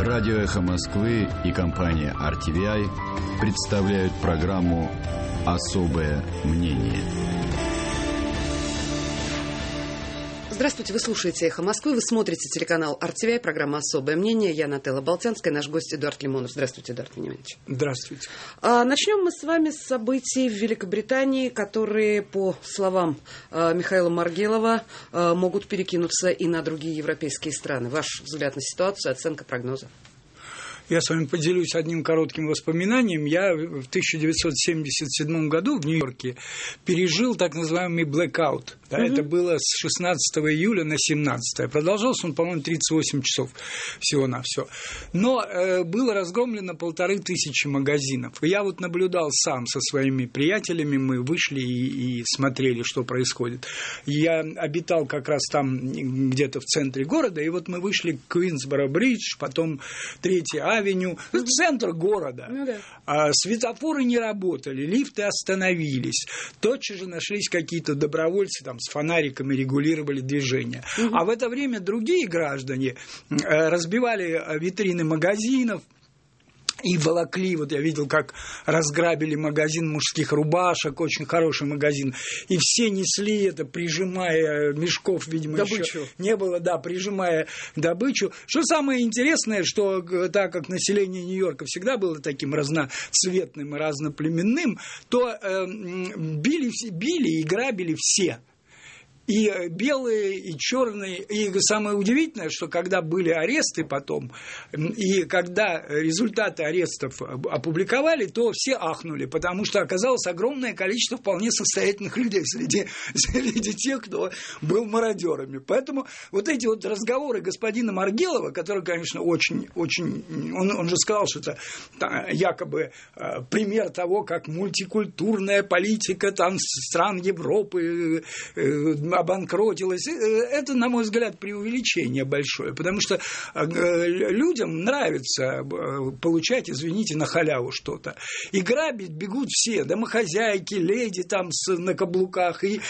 Радио «Эхо Москвы» и компания RTVI представляют программу «Особое мнение». Здравствуйте, вы слушаете «Эхо Москвы», вы смотрите телеканал RTVI, программа «Особое мнение». Я Нателла Болтянская, наш гость Эдуард Лимонов. Здравствуйте, Эдуард Вениаминович. Здравствуйте. Начнем мы с вами с событий в Великобритании, которые, по словам Михаила Маргелова, могут перекинуться и на другие европейские страны. Ваш взгляд на ситуацию, оценка, прогноза? Я с вами поделюсь одним коротким воспоминанием. Я в 1977 году в Нью-Йорке пережил так называемый blackout. Да, это было с 16 июля на 17. Продолжался он, по-моему, 38 часов всего-навсего. Но было разгромлено 1500 магазинов. И я вот наблюдал сам со своими приятелями, мы вышли и смотрели, что происходит. Я обитал как раз там где-то в центре города, и вот мы вышли к Квинсборо-бридж, потом 3-я авеню, центр города. Светофоры не работали, лифты остановились. Тотчас же нашлись какие-то добровольцы, там с фонариками регулировали движение. А в это время другие граждане разбивали витрины магазинов и волокли, вот я видел, как разграбили магазин мужских рубашек, очень хороший магазин, и все несли это, прижимая мешков, видимо, добычу. Еще не было, да, прижимая добычу. Что самое интересное, что так как население Нью-Йорка всегда было таким разноцветным и разноплеменным, то били и грабили все. И белые, и черные. И самое удивительное, что когда были аресты потом, и когда результаты арестов опубликовали, то все ахнули, потому что оказалось огромное количество вполне состоятельных людей среди тех, кто был мародерами. Поэтому вот эти вот разговоры господина Маргелова, который, конечно, очень, он же сказал, что это якобы пример того, как мультикультурная политика там стран Европы обанкротилась. Это, на мой взгляд, преувеличение большое, потому что людям нравится получать, извините, на халяву что-то. И грабить бегут все, домохозяйки, леди там на каблуках, и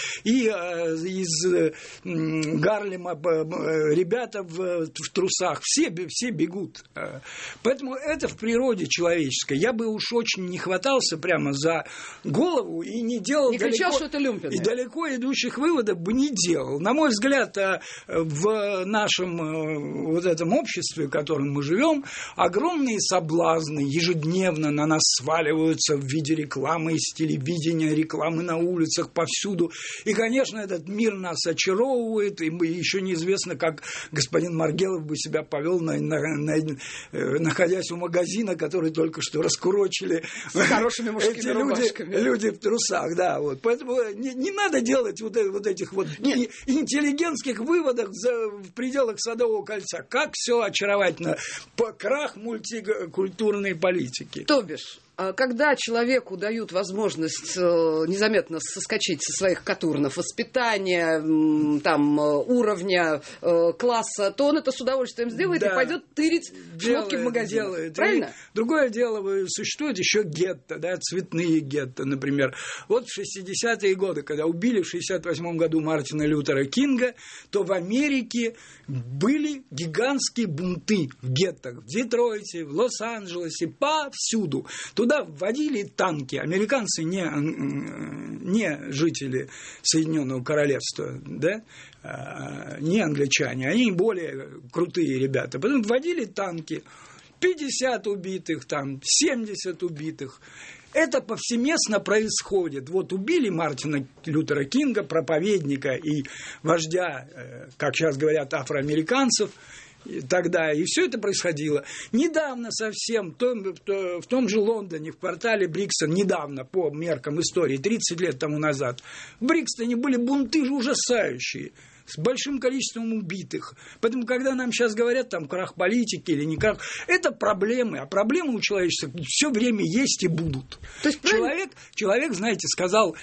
из Гарлема ребята в трусах, все бегут. Поэтому это в природе человеческой. Я бы уж очень не хватался прямо за голову и не делал не кричал, что это люмпины. И далеко идущих выводов бы не делал. На мой взгляд, в нашем вот этом обществе, в котором мы живем, огромные соблазны ежедневно на нас сваливаются в виде рекламы из телевидения, рекламы на улицах, повсюду. И, конечно, этот мир нас очаровывает, и еще неизвестно, как господин Маргелов бы себя повел, находясь у магазина, который только что раскурочили. С хорошими мужскими рубашками. Люди в трусах, да. Вот. Поэтому не надо делать вот этих вот интеллигентских выводах в пределах Садового кольца. Как все очаровательно. Крах мультикультурной политики. То бишь, когда человеку дают возможность незаметно соскочить со своих катурнов, воспитания, там, уровня, класса, то он это с удовольствием сделает, да, и пойдет тырить шмотки в магазинах. Правильно? И другое дело, существует еще гетто, да, цветные гетто, например. Вот в 60-е годы, когда убили в 68 году Мартина Лютера Кинга, то в Америке были гигантские бунты в геттах. В Детройте, в Лос-Анджелесе, повсюду. Туда вводили танки. Американцы не жители Соединенного Королевства, да? Не англичане, они более крутые ребята. Потом вводили танки. 50 убитых, там, 70 убитых. Это повсеместно происходит. Вот убили Мартина Лютера Кинга, проповедника и вождя, как сейчас говорят, афроамериканцев, тогда, и все это происходило. Недавно совсем, в том же Лондоне, в квартале Брикстон, недавно, по меркам истории, 30 лет тому назад, в Брикстоне были бунты ужасающие, с большим количеством убитых. Поэтому, когда нам сейчас говорят, там, крах политики или не крах, это проблемы. А проблемы у человечества все время есть и будут. То есть человек, знаете, сказал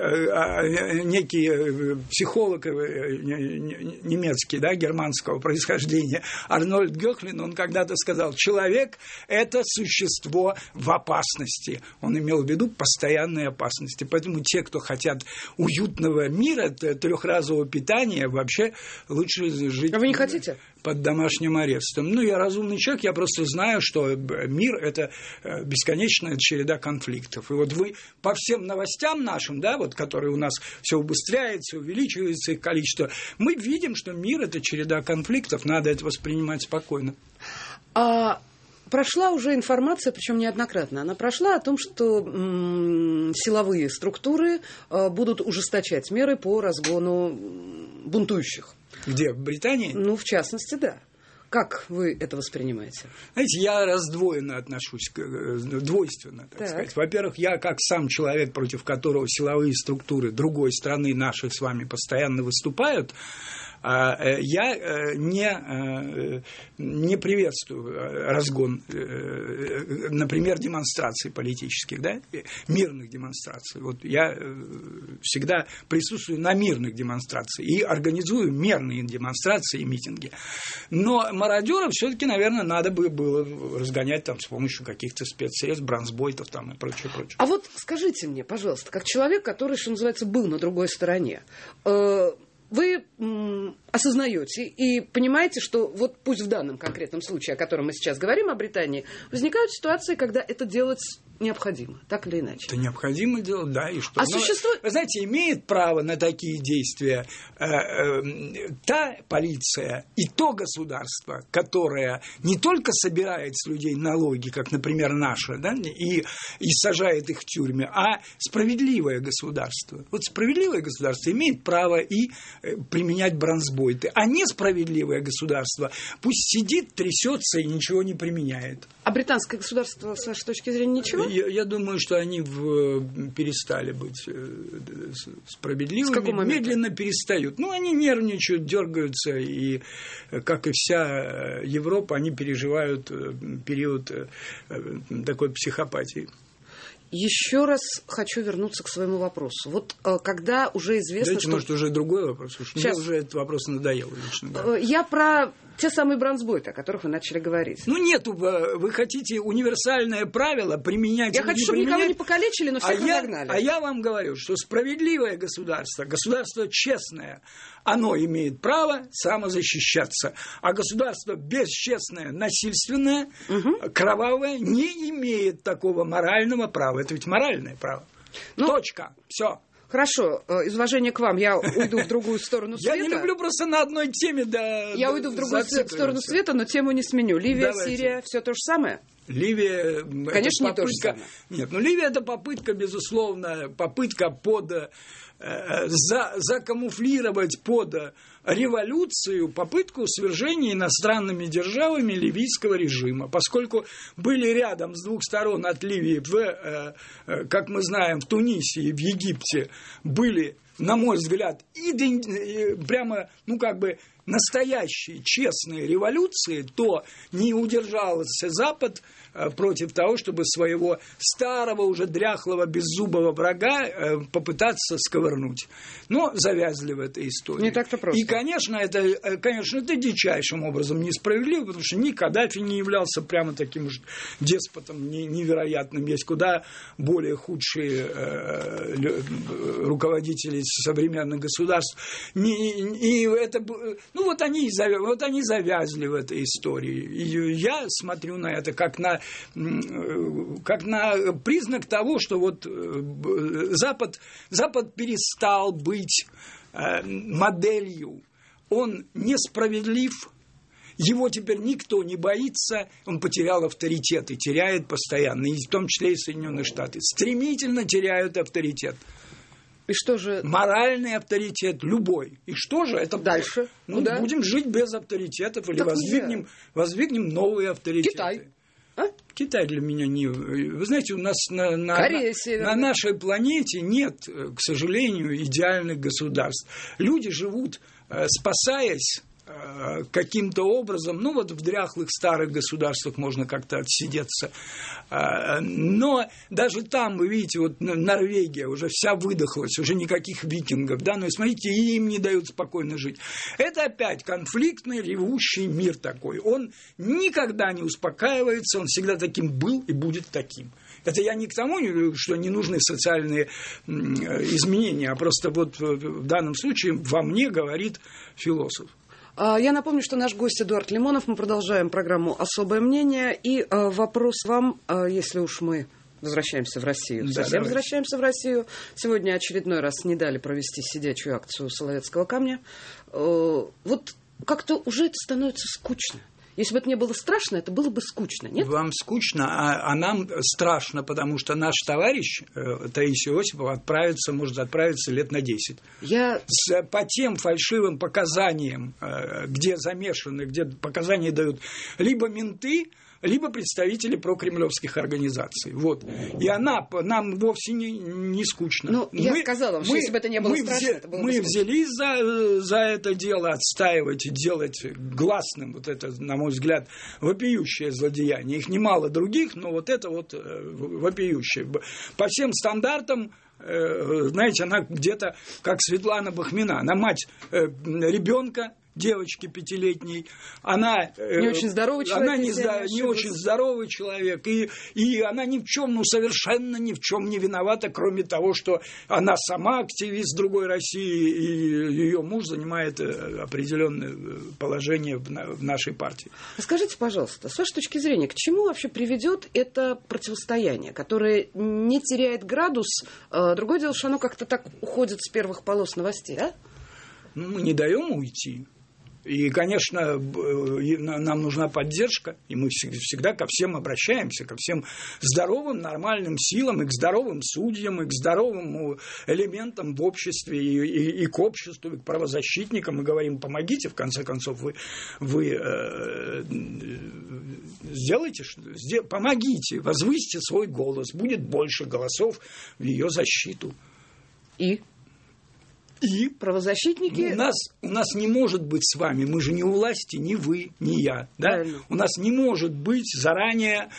некий психолог немецкий, да, германского происхождения, Арнольд Гёхлин, он когда-то сказал, человек – это существо в опасности. Он имел в виду постоянные опасности. Поэтому те, кто хотят уютного мира, трехразового питания, вообще лучше жить... А вы не хотите? Под домашним арестом. Ну, я разумный человек, я просто знаю, что мир – это бесконечная череда конфликтов. И вот вы по всем новостям нашим, да, вот, которые у нас все убыстряется, увеличивается их количество, мы видим, что мир – это череда конфликтов, надо это воспринимать спокойно. Прошла уже информация, причем неоднократно, она прошла о том, что силовые структуры будут ужесточать меры по разгону бунтующих. Где? В Британии? Ну, в частности, да. Как вы это воспринимаете? Знаете, я раздвоенно отношусь, двойственно, так сказать. Во-первых, я как сам человек, против которого силовые структуры другой страны наших с вами постоянно выступают, я не приветствую разгон, например, демонстраций политических, да, мирных демонстраций. Вот я всегда присутствую на мирных демонстрациях и организую мирные демонстрации и митинги. Но мародеров все-таки, наверное, надо бы было разгонять там с помощью каких-то спецсредств, бронзбойтов там и прочее. А вот скажите мне, пожалуйста, как человек, который, что называется, был на другой стороне, вы осознаете и понимаете, что вот пусть в данном конкретном случае, о котором мы сейчас говорим, о Британии, возникают ситуации, когда это делать необходимо, так или иначе. Это необходимо делать, да, и что? Существует... Вы знаете, имеет право на такие действия та полиция и то государство, которое не только собирает с людей налоги, как, например, наше, да, и сажает их в тюрьме, а справедливое государство. Вот справедливое государство имеет право и применять бронзбойты, а несправедливое государство пусть сидит, трясется и ничего не применяет. А британское государство, с вашей точки зрения, ничего? Я думаю, что они перестали быть справедливыми. С какого момента? Медленно перестают. Ну, они нервничают, дергаются, и, как и вся Европа, они переживают период такой психопатии. Еще раз хочу вернуться к своему вопросу. Вот когда уже известно, Дайте, может, уже другой вопрос. Мне уже этот вопрос надоел, лично говоря. Я про те самые бронзбойты, о которых вы начали говорить. Ну, нету, вы хотите универсальное правило применять. Я хочу, чтобы никого не покалечили, но всех разогнали. А я вам говорю, что справедливое государство, государство честное, оно имеет право самозащищаться. А государство бесчестное, насильственное, кровавое не имеет такого морального права. Это ведь моральное право. Точка. Все. Хорошо, из уважения к вам я уйду в другую сторону света. Я не люблю просто на одной теме, да. Я уйду в другую сторону света, но тему не сменю. Ливия, Сирия, все то же самое? Ливия, конечно, не то же самое. Нет, Ливия это попытка, безусловно, попытка закамуфлировать под революцию, попытку свержения иностранными державами ливийского режима, поскольку были рядом с двух сторон от Ливии, как мы знаем, в Тунисе и в Египте были, на мой взгляд, прямо, настоящие, честные революции, то не удержался Запад против того, чтобы своего старого, уже дряхлого, беззубого врага попытаться сковырнуть. Но завязли в этой истории. Не так-то просто. И, конечно, это дичайшим образом несправедливо, потому что ни Каддафи не являлся прямо таким уж деспотом невероятным. Есть куда более худшие руководители современных государств. Они завязли в этой истории. И я смотрю на это как на признак того, что вот Запад перестал быть моделью. Он несправедлив, его теперь никто не боится, он потерял авторитет и теряет постоянно, и в том числе и Соединенные Штаты. Стремительно теряют авторитет. И что же? Моральный авторитет, любой. И что же это дальше? Будем жить без авторитетов или воздвигнем новые авторитеты. Китай. Китай для меня не... Вы знаете, у нас на нашей планете нет, к сожалению, идеальных государств. Люди живут, спасаясь каким-то образом, ну вот в дряхлых старых государствах можно как-то отсидеться, но даже там, вы видите, вот Норвегия уже вся выдохлась, уже никаких викингов, да, но смотрите, и им не дают спокойно жить. Это опять конфликтный, ревущий мир такой, он никогда не успокаивается, он всегда таким был и будет таким. Это я не к тому, что не нужны социальные изменения, а просто вот в данном случае во мне говорит философ. Я напомню, что наш гость Эдуард Лимонов. Мы продолжаем программу «Особое мнение». И вопрос вам, если уж мы возвращаемся в Россию. Да, совсем возвращаемся в Россию. Сегодня очередной раз не дали провести сидячую акцию Соловецкого камня. Вот как-то уже это становится скучно. Если бы это не было страшно, это было бы скучно, нет? Вам скучно, а нам страшно, потому что наш товарищ Таисия Осипова может отправиться лет на 10. По тем фальшивым показаниям, где замешаны, где показания дают либо менты, либо представители прокремлевских организаций. Вот. И нам вовсе не скучно. Ну, я сказала вам, что если бы это не было страшно, это было бы мы скучно. взялись за это дело отстаивать и делать гласным, вот это, на мой взгляд, вопиющее злодеяние. Их немало других, но вот это вот вопиющее. По всем стандартам, знаете, она где-то как Светлана Бахмина. Она мать ребенка, девочки 5-летней, она не очень здоровый человек, она не очень здоровый человек, и она ни в чем, совершенно ни в чем не виновата, кроме того, что она сама активист другой России, и ее муж занимает определенное положение в нашей партии. Скажите, пожалуйста, с вашей точки зрения, к чему вообще приведет это противостояние, которое не теряет градус? Другое дело, что оно как-то так уходит с первых полос новостей, а? Мы не даем уйти. И, конечно, нам нужна поддержка, и мы всегда ко всем обращаемся, ко всем здоровым, нормальным силам, и к здоровым судьям, и к здоровым элементам в обществе, и к обществу, и к правозащитникам, и говорим, помогите, в конце концов, вы сделайте, помогите, возвысьте свой голос, будет больше голосов в ее защиту. И правозащитники... У нас не может быть с вами, мы же не у власти, ни вы, ни я. Да? У нас не может быть заранее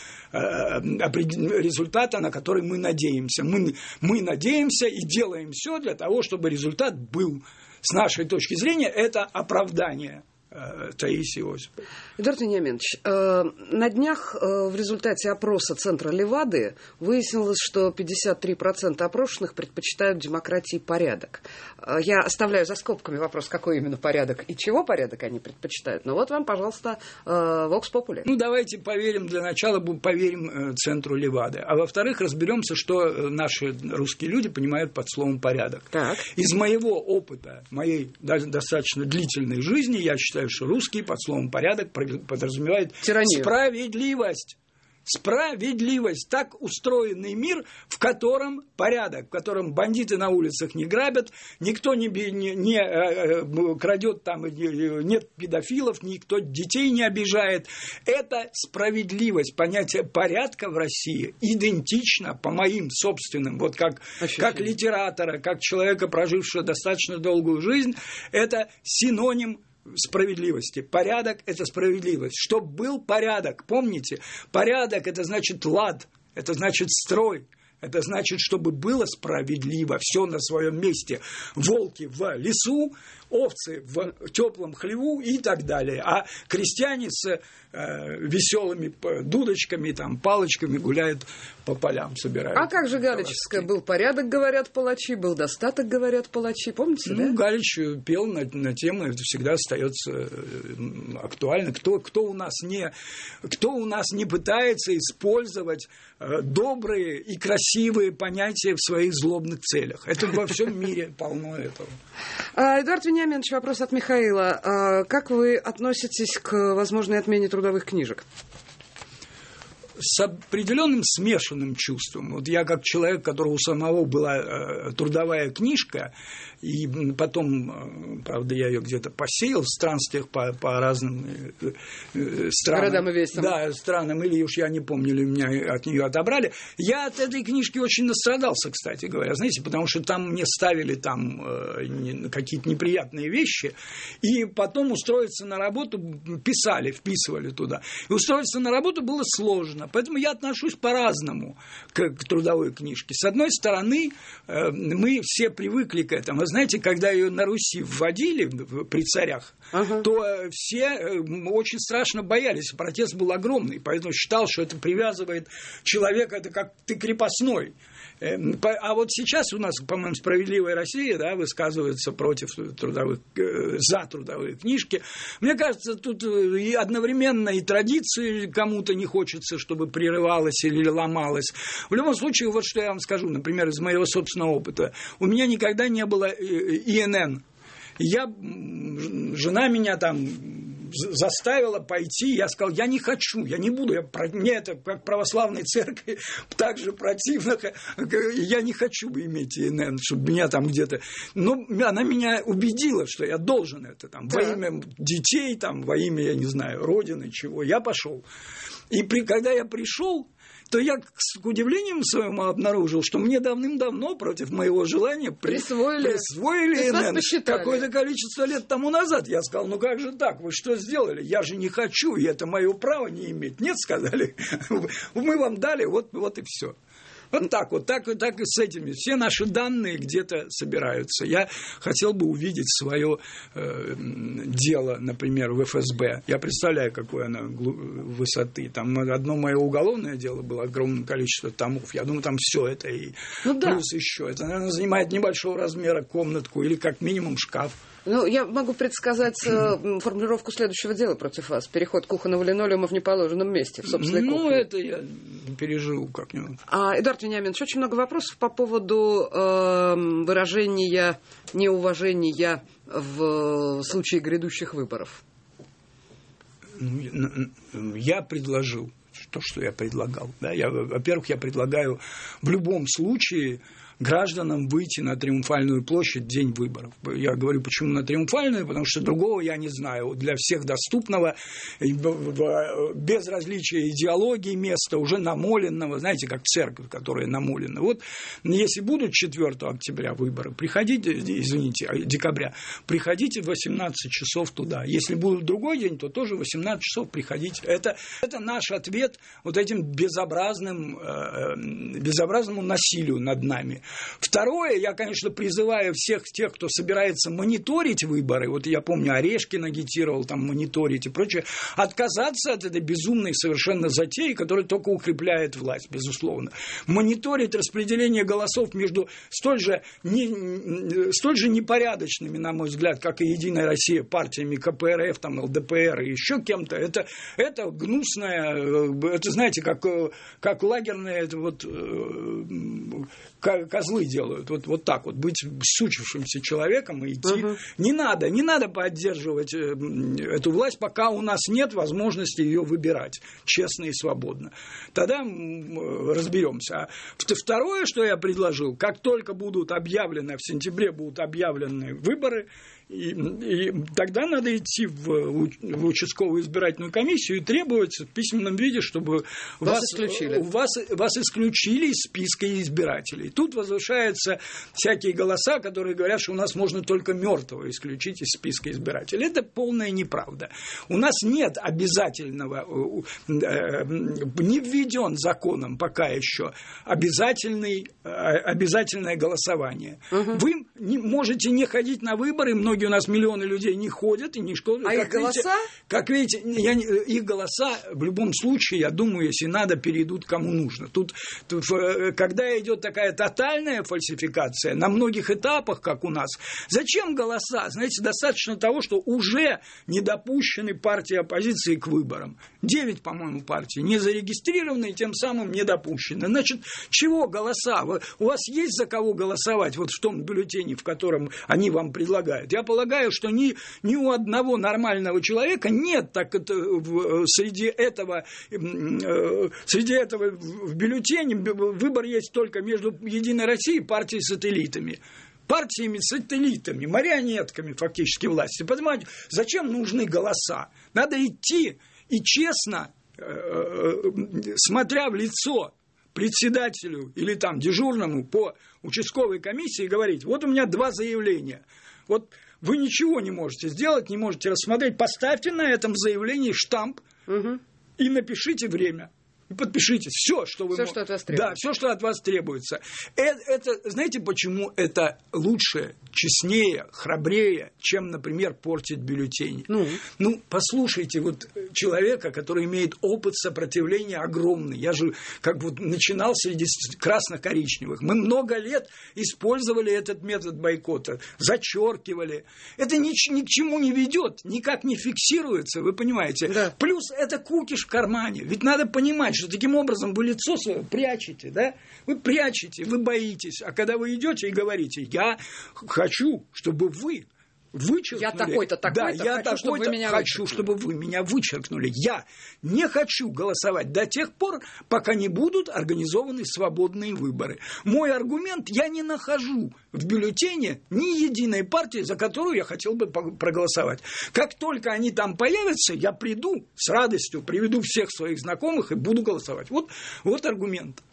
результата, на который мы надеемся. Мы надеемся и делаем все для того, чтобы результат был. С нашей точки зрения, это оправдание Таисии Осиповой. Эдуард Вениаминович, на днях в результате опроса Центра Левады выяснилось, что 53% опрошенных предпочитают демократии порядок. Я оставляю за скобками вопрос, какой именно порядок и чего порядок они предпочитают. Но вот вам, пожалуйста, Vox Populi. Давайте поверим, для начала поверим Центру Левады. А во-вторых, разберемся, что наши русские люди понимают под словом порядок. Так. Из моего опыта, моей достаточно длительной жизни, я считаю, что русский под словом порядок подразумевает тиранию. Справедливость. Справедливость. Так устроенный мир, в котором порядок, в котором бандиты на улицах не грабят, никто не крадет, там нет педофилов, никто детей не обижает. Это справедливость. Понятие порядка в России идентично по моим собственным, вот как литератора, как человека, прожившего достаточно долгую жизнь, это синоним справедливости. Порядок – это справедливость. Чтоб был порядок, помните, порядок – это значит лад, это значит строй, это значит, чтобы было справедливо, все на своем месте. Волки в лесу, овцы в теплом хлеву и так далее. А крестьяне с веселыми дудочками, палочками гуляют по полям, собирают. А как же Галичевская? Был порядок, говорят палачи, был достаток, говорят палачи. Помните, да? Галич пел на тему, это всегда остается актуально. Кто у нас не пытается использовать добрые и красивые понятия в своих злобных целях? Это во всем мире полно этого. Эдуард Вениаминович, вопрос от Михаила. Как вы относитесь к возможной отмене трудовых книжек? с определенным смешанным чувством. Вот я как человек, у которого у самого была трудовая книжка, и потом, правда, я ее где-то посеял в странствиях по разным странам. Городам и весям. Да, странам, или уж я не помню, или меня от нее отобрали. Я от этой книжки очень настрадался, кстати говоря, знаете, потому что там мне ставили какие-то неприятные вещи, и потом устроиться на работу вписывали туда. И устроиться на работу было сложно, поэтому я отношусь по-разному к трудовой книжке. С одной стороны, мы все привыкли к этому. Вы знаете, когда ее на Руси вводили при царях, то все очень страшно боялись. Протест был огромный, поэтому считал, что это привязывает человека, это как ты крепостной. А вот сейчас у нас, по-моему, «Справедливая Россия», да, высказывается против за трудовые книжки. Мне кажется, тут и одновременно и традиции кому-то не хочется, чтобы прерывалась или ломалась. В любом случае, вот что я вам скажу, например, из моего собственного опыта. У меня никогда не было ИНН. Жена меня там заставила пойти, я сказал, я не хочу, я не буду, мне это как православной церкви так же противно, я не хочу иметь ИНН, чтобы меня там где-то... Но она меня убедила, что я должен это там, во имя детей, там, во имя, я не знаю, Родины, чего, я пошел. И когда я пришел, то я с удивлением своим обнаружил, что мне давным-давно против моего желания присвоили ИНН какое-то количество лет тому назад. Я сказал, ну как же так, вы что сделали? Я же не хочу, и это мое право не иметь. Нет, сказали, мы вам дали, вот и все. Вот так и с этими. Все наши данные где-то собираются. Я хотел бы увидеть свое дело, например, в ФСБ. Я представляю, какой оно высоты. Там одно мое уголовное дело было огромное количество томов. Я думаю, там все это и плюс еще. Это, наверное, занимает небольшого размера комнатку или как минимум шкаф. Ну, я могу предсказать формулировку следующего дела против вас. Переход кухонного линолеума в неположенном месте, в собственной кухне. Ну, это я переживу как-нибудь. Эдуард Вениаминович, очень много вопросов по поводу выражения неуважения в случае грядущих выборов. Я предложил то, что я предлагал. Да? Во-первых, я предлагаю в любом случае гражданам выйти на Триумфальную площадь в день выборов. Я говорю, почему на Триумфальную, потому что другого я не знаю. Для всех доступного, без различия идеологии места, уже намоленного, знаете, как церковь, которая намолена. Вот если будут 4 октября выборы, декабря, приходите в 18 часов туда. Если будет другой день, то тоже в 18 часов приходите. Это наш ответ вот этим безобразному насилию над нами. Второе, я, конечно, призываю всех тех, кто собирается мониторить выборы, вот я помню, Орешкин агитировал там мониторить и прочее, отказаться от этой безумной совершенно затеи, которая только укрепляет власть, безусловно. Мониторить распределение голосов между столь же непорядочными, на мой взгляд, как и «Единая Россия», партиями КПРФ, там, ЛДПР и еще кем-то, это гнусное, это, знаете, как лагерное, это вот козлы делают, вот так вот, быть сучившимся человеком и идти. Не надо поддерживать эту власть, пока у нас нет возможности ее выбирать честно и свободно. Тогда разберемся. Второе, что я предложил, как только будут объявлены, в сентябре будут объявлены выборы, и тогда надо идти в участковую избирательную комиссию и требовать в письменном виде, чтобы вас исключили из списка избирателей. Тут возвышаются всякие голоса, которые говорят, что у нас можно только мертвого исключить из списка избирателей. Это полная неправда. У нас нет обязательного, не введен законом пока еще обязательное голосование. Вы можете не ходить на выборы, многие у нас миллионы людей не ходят и не шкодят. А их голоса? Как видите, их голоса в любом случае, я думаю, если надо, перейдут кому нужно. Тут когда идет такая тотальная фальсификация на многих этапах, как у нас, зачем голоса? Знаете, достаточно того, что уже не допущены партии оппозиции к выборам. 9, по-моему, партий не зарегистрированы и тем самым не допущены. Значит, чего голоса? У вас есть за кого голосовать вот в том бюллетене, в котором они вам предлагают? Я я полагаю, что ни у одного нормального человека нет так это, среди этого в бюллетене выбор есть только между «Единой Россией» и партией-сателлитами. Партиями-сателлитами, марионетками фактически власти. Понимаете, зачем нужны голоса? Надо идти и честно, смотря в лицо председателю или там дежурному по участковой комиссии, говорить: вот у меня 2 заявления. Вот вы ничего не можете сделать, не можете рассмотреть. Поставьте на этом заявлении штамп и напишите время. И подпишитесь. Все, что вы что от вас требуется. Да, все, что от вас требуется. Это, знаете, почему это лучше, честнее, храбрее, чем, например, портить бюллетени? Ну, послушайте, вот человека, который имеет опыт сопротивления огромный. Я же как бы начинал среди красно-коричневых. Мы много лет использовали этот метод бойкота, зачеркивали. Это ни к чему не ведет, никак не фиксируется, вы понимаете? Да. Плюс это кукиш в кармане. Ведь надо понимать, что таким образом вы лицо свое прячете, да? Вы прячете, вы боитесь. А когда вы идете и говорите: я хочу, чтобы вы вычеркнули. Я такой-то, такой-то, да, я хочу, чтобы вы меня хочу, чтобы вы меня вычеркнули. Я не хочу голосовать до тех пор, пока не будут организованы свободные выборы. Мой аргумент: я не нахожу в бюллетене ни единой партии, за которую я хотел бы проголосовать. Как только они там появятся, я приду с радостью, приведу всех своих знакомых и буду голосовать. Вот аргумент.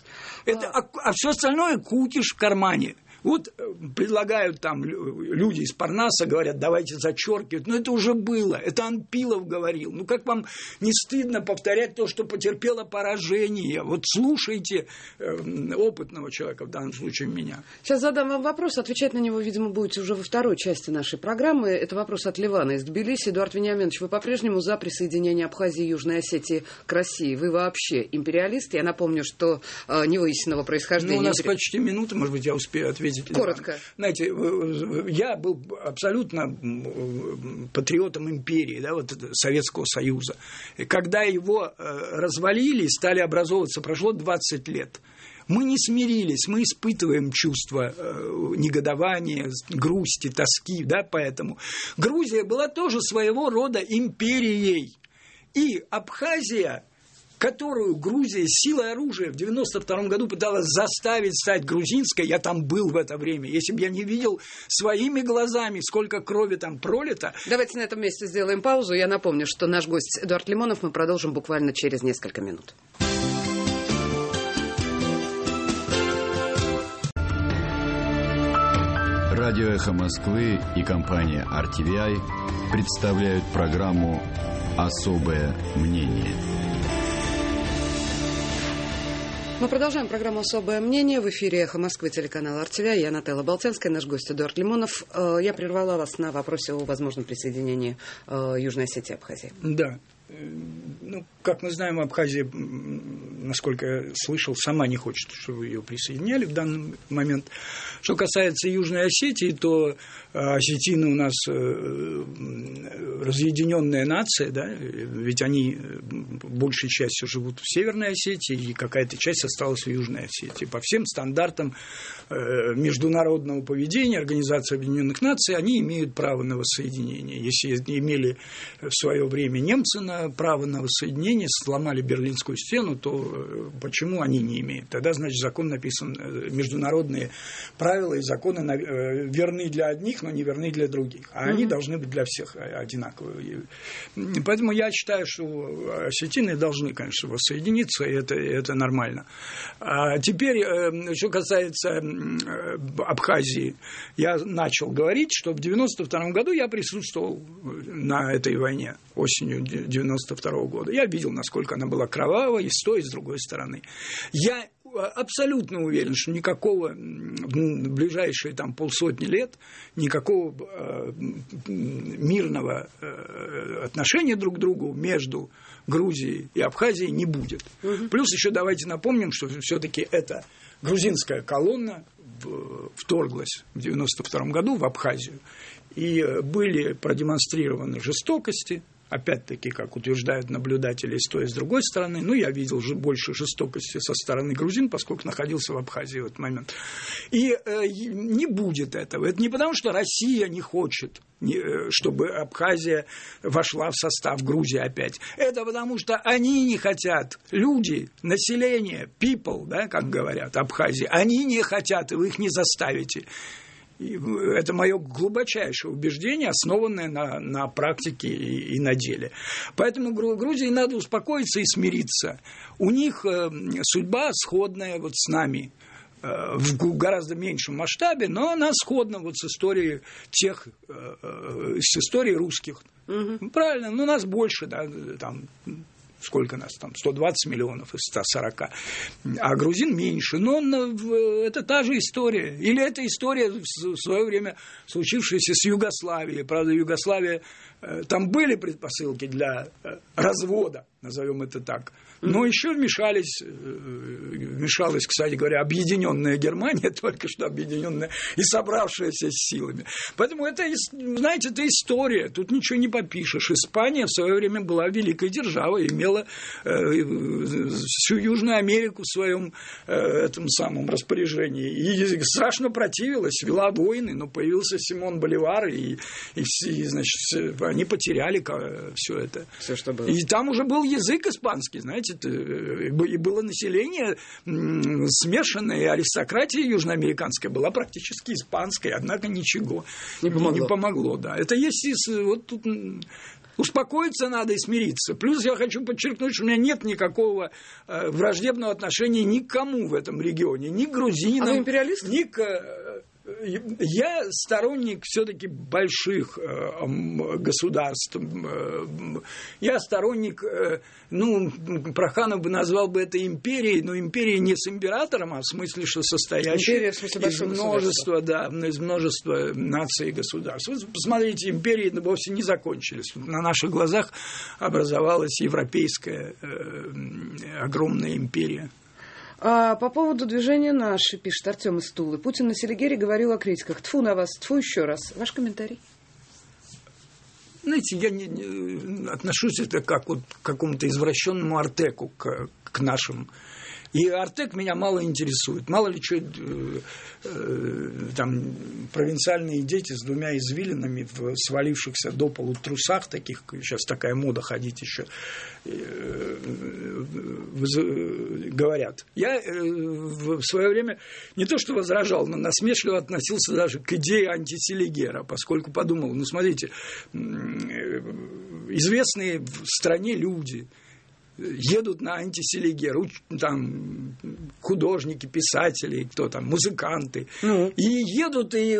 А все остальное кукиш в кармане. Вот предлагают там люди из Парнаса, говорят: давайте зачеркивать. Но это уже было, это Анпилов говорил. Ну как вам не стыдно повторять то, что потерпело поражение? Вот слушайте опытного человека, в данном случае меня. Сейчас задам вам вопрос, отвечать на него, видимо, будете уже во второй части нашей программы. Это вопрос от Ливана из Тбилиси. Эдуард Вениаминович, вы по-прежнему за присоединение Абхазии и Южной Осетии к России? Вы вообще империалист? Я напомню, что невыясненного происхождения... Ну, у нас почти минута, может быть, я успею ответить. Коротко. Знаете, я был абсолютно патриотом империи, да, вот Советского Союза. И когда его развалили, стали образовываться, прошло 20 лет. Мы не смирились, мы испытываем чувство негодования, грусти, тоски, да, поэтому Грузия была тоже своего рода империей. И Абхазия, которую Грузия силой оружия в 1992 году пыталась заставить стать грузинской, я там был в это время, если бы я не видел своими глазами, сколько крови там пролито. Давайте на этом месте сделаем паузу. Я напомню, что наш гость Эдуард Лимонов, мы продолжим буквально через несколько минут. Радио «Эхо Москвы» и компания RTVI представляют программу «Особое мнение». Мы продолжаем программу «Особое мнение». В эфире «Эхо Москвы», телеканал RTVI. Я Нателла Болтянская, наш гость Эдуард Лимонов. Я прервала вас на вопросе о возможном присоединении Южной Осетии и Абхазии. Да. Ну, как мы знаем, Абхазия, насколько я слышал, сама не хочет, чтобы ее присоединяли в данный момент. Что касается Южной Осетии, то осетины у нас разъединенная нация, да, ведь они большей частью живут в Северной Осетии, и какая-то часть осталась в Южной Осетии. По всем стандартам международного поведения Организации Объединенных Наций они имеют право на воссоединение. Если имели в свое время немцы право на воссоединение, сломали Берлинскую стену, то почему они не имеют? Тогда, значит, закон написан, международные правила и законы верны для одних, но не верны для других. А они должны быть для всех одинаковые. Поэтому я считаю, что осетины должны, конечно, воссоединиться, и это нормально. А теперь, что касается Абхазии, я начал говорить, что в 1992 году я присутствовал на этой войне, осенью 1992 года. Я видел, насколько она была кровавой и с той, и с другой стороны. Я абсолютно уверен, что никакого в ближайшие там полсотни лет никакого мирного отношения друг к другу между Грузией и Абхазией не будет. Плюс еще давайте напомним, что все-таки эта грузинская колонна вторглась в 1992 году в Абхазию, и были продемонстрированы жестокости опять-таки, как утверждают наблюдатели с той и с другой стороны. Ну, я видел же больше жестокости со стороны грузин, поскольку находился в Абхазии в этот момент. И не будет этого. Это не потому, что Россия не хочет, чтобы Абхазия вошла в состав Грузии опять. Это потому, что они не хотят. Люди, население, people, да, как говорят, Абхазии, они не хотят, и вы их не заставите. И это мое глубочайшее убеждение, основанное на практике и на деле. Поэтому Грузии надо успокоиться и смириться. У них судьба сходная вот с нами, в гораздо меньшем масштабе, но она сходна вот с историей с историей русских. Угу. Правильно, но нас больше, да, там. Сколько нас там? 120 миллионов из 140. А грузин меньше. Но это та же история. Или это история в свое время случившаяся с Югославией. Правда, Югославия, там были предпосылки для развода, назовем это так. Но еще вмешалась, кстати говоря, объединенная Германия, только что объединенная и собравшаяся с силами. Поэтому это, знаете, это история, тут ничего не попишешь. Испания в свое время была великой державой, имела всю Южную Америку в своем этом самом распоряжении. И страшно противилась, вела войны, но появился Симон Боливар, и значит, они потеряли все это. Все, что было. И там уже был язык испанский, знаете, и было население смешанное, и аристократия южноамериканская была практически испанской, однако ничего не помогло. Да. Это есть вот тут успокоиться надо и смириться. Плюс я хочу подчеркнуть, что у меня нет никакого враждебного отношения ни к кому в этом регионе, ни к грузинам, а вы империалист? Ни к... Я сторонник все-таки больших государств. Я сторонник, Проханов бы назвал бы это империей, но империей не с императором, а в смысле, что состоящей из множества наций и государств. Вы посмотрите, империи вовсе не закончились. На наших глазах образовалась европейская огромная империя. А по поводу движения «Наши», пишет Артем из Тулы. Путин на Селигере говорил о критиках. Тьфу на вас, тьфу еще раз. Ваш комментарий? Знаете, я не отношусь это как вот к какому-то извращенному Артеку, к нашим. И Артек меня мало интересует. Мало ли что там провинциальные дети с двумя извилинами в свалившихся до полу трусах, таких, сейчас такая мода ходить еще, говорят. Я в свое время не то что возражал, но насмешливо относился даже к идее антиселигера, поскольку подумал, смотрите, известные в стране люди едут на антиселигер, там художники, писатели, кто там, музыканты, и едут, и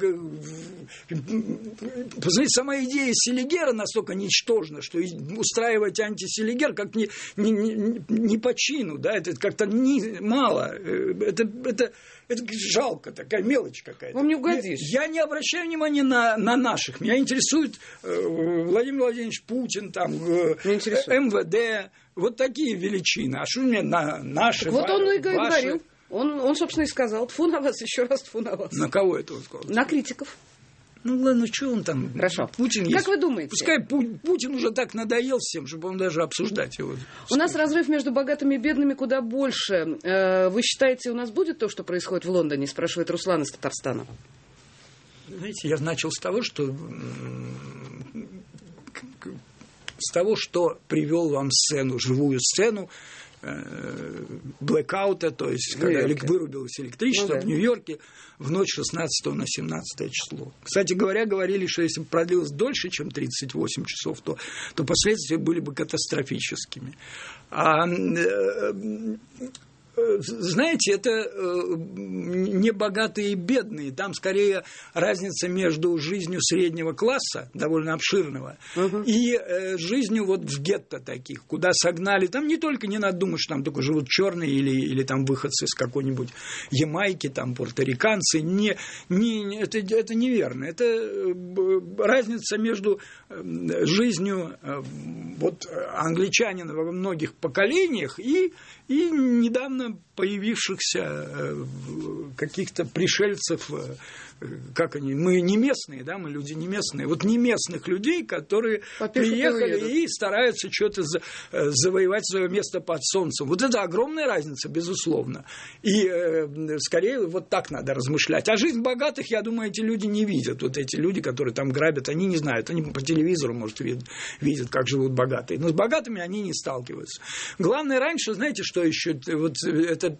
посмотрите, сама идея селигера настолько ничтожна, что устраивать антиселигер как не по чину, да, это как-то мало, это жалко, такая мелочь какая-то. Вам не угодишь. Я не обращаю внимания на наших. Меня интересует Владимир Владимирович Путин, там, МВД, вот такие величины. А что мне на наши? Так вот он и говорил. Он, собственно, и сказал: тьфу на вас, еще раз тьфу на вас. На кого это он сказал? На критиков. Ладно, что он там? Хорошо. Путин как есть. Вы думаете? Пускай Путин уже так надоел всем, чтобы он даже обсуждать его. У нас разрыв между богатыми и бедными куда больше. Вы считаете, у нас будет то, что происходит в Лондоне? Спрашивает Руслан из Татарстана. Знаете, я начал с того, что привел вам сцену, живую сцену блэкаута, то есть когда вырубилось электричество в Нью-Йорке в ночь 16 на 17 число. Кстати говоря, говорили, что если бы продлилось дольше, чем 38 часов, то последствия были бы катастрофическими. Знаете, это не богатые и бедные. Там скорее разница между жизнью среднего класса, довольно обширного, и жизнью вот в гетто таких, куда согнали. Там не надо думать, что там только живут черные или там выходцы с какой-нибудь Ямайки, там пуэрториканцы. Это неверно. Это разница между жизнью вот англичанина во многих поколениях и недавно появившихся каких-то пришельцев, как они, мы не местные, да, мы люди не местные, вот не местных людей, которые приехали и стараются что-то завоевать свое место под солнцем. Вот это огромная разница, безусловно. И скорее вот так надо размышлять. А жизнь богатых, я думаю, эти люди не видят. Вот эти люди, которые там грабят, они не знают. Они по телевизору, может, видят, как живут богатые. Но с богатыми они не сталкиваются. Главное, раньше, знаете, что еще? Вот эта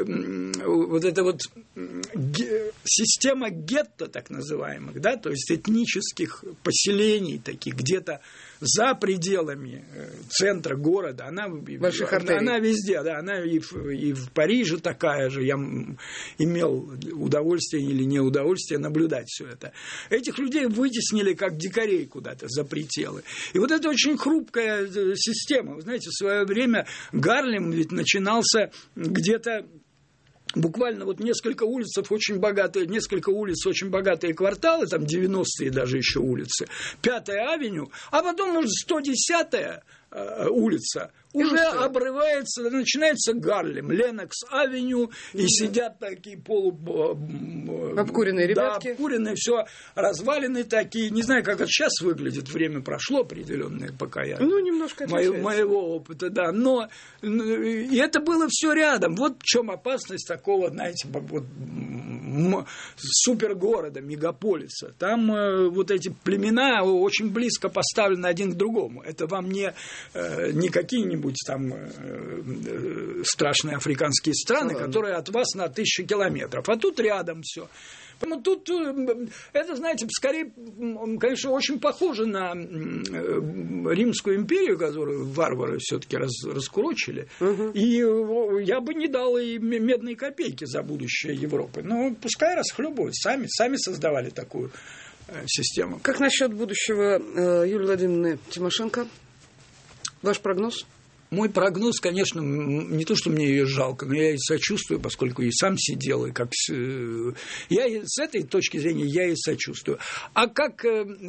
система гетто, так называемых, да, то есть этнических поселений таких, где-то за пределами центра города, она везде, да, она и в Париже такая же, я имел удовольствие или неудовольствие наблюдать все это. Этих людей вытеснили как дикарей куда-то за пределы. И вот это очень хрупкая система. Вы знаете, в свое время Гарлем ведь начинался где-то буквально вот несколько улиц очень богатые кварталы, там 90-е даже еще улицы, 5-я авеню, а потом уже 110-я улица уже обрывается, начинается Гарлем, Ленокс-авеню, и сидят такие обкуренные ребятки. Да, обкуренные, все развалины такие. Не знаю, как это сейчас выглядит, время прошло определенное, пока я... немножко моего опыта, да. Но и это было все рядом. Вот в чем опасность такого, знаете, вот, супергорода, мегаполиса. Там вот эти племена очень близко поставлены один к другому. Это вам не какие-нибудь там страшные африканские страны, которые от вас на 1000 километров. А тут рядом все. Поэтому тут это, знаете, скорее, конечно, очень похоже на Римскую империю, которую варвары все-таки раскурочили. И я бы не дал и медные копейки за будущее Европы. Но пускай расхлебывают, сами создавали такую систему. Как насчет будущего Юлии Владимировны Тимошенко? Ваш прогноз? Мой прогноз, конечно, не то, что мне ее жалко, но я ей сочувствую, поскольку и сам сидел, и как... Я с этой точки зрения я ей сочувствую. А как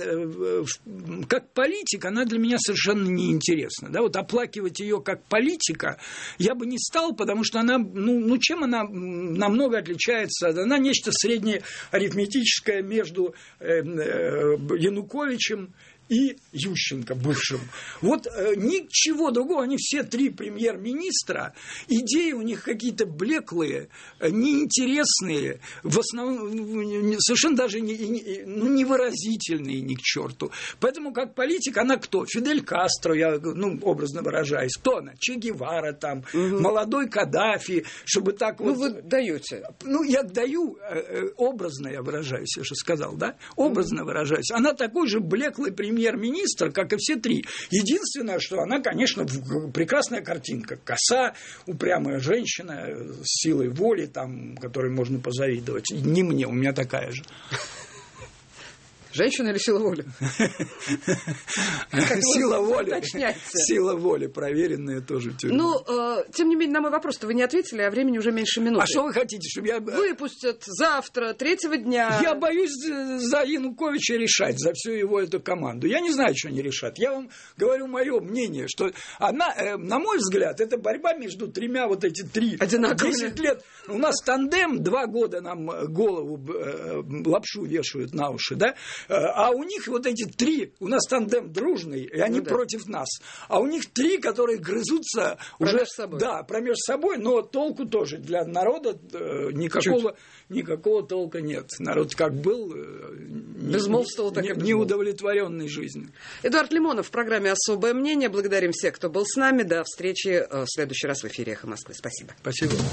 политик, она для меня совершенно неинтересна. Да? Вот оплакивать ее как политика я бы не стал, потому что она, чем она намного отличается? Она нечто среднее арифметическое между Януковичем и Ющенко бывшим. Вот ничего другого, они все три премьер-министра, идеи у них какие-то блеклые, неинтересные, в основном совершенно даже невыразительные ни к черту. Поэтому как политик она кто? Фидель Кастро, я образно выражаюсь. Кто она? Че Гевара там, молодой Каддафи, чтобы так вот... вы даете. Я даю, образно я выражаюсь, я же сказал, да? Образно выражаюсь. Она такой же блеклый премьер-министр, как и все три. Единственное, что она, конечно, прекрасная картинка. Коса, упрямая женщина с силой воли, там, которой можно позавидовать. Не мне, у меня такая же. Женщина или сила воли? Сила воли. Сила воли, проверенная тоже. Тем не менее, на мой вопрос-то вы не ответили, а времени уже меньше минуты. А что вы хотите, чтобы я... Выпустят завтра, 3-го дня. Я боюсь за Януковича решать, за всю его эту команду. Я не знаю, что они решат. Я вам говорю мое мнение, что она, на мой взгляд, это борьба между тремя, вот эти три. Одинаковые. 10 лет. У нас тандем, 2 года нам голову, лапшу вешают на уши, да? А у них вот эти три, у нас тандем дружный, и они против нас. А у них три, которые грызутся уже промеж собой, но толку тоже для народа никакого толка нет. Народ как был неудовлетворенный жизнью. Эдуард Лимонов в программе «Особое мнение». Благодарим всех, кто был с нами. До встречи в следующий раз в эфире «Эхо Москвы». Спасибо. Спасибо.